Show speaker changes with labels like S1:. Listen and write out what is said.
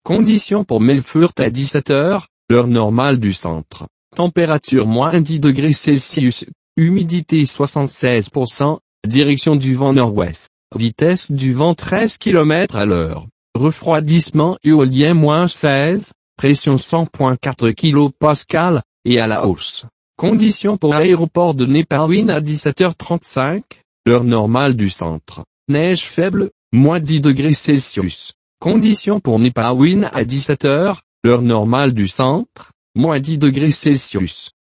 S1: Conditions pour Melfort à 17h, l'heure normale du centre. Température -10°C, humidité 76%, direction du vent nord-ouest, vitesse du vent 13 km à l'heure, refroidissement éolien -16, pression 100.4 kPa, et à la hausse. Conditions pour l'aéroport de Nipawin à 17h35, l'heure normale du centre. Neige faible, -10°C. Conditions pour Nipawin à 17h, l'heure normale du centre, -10°C.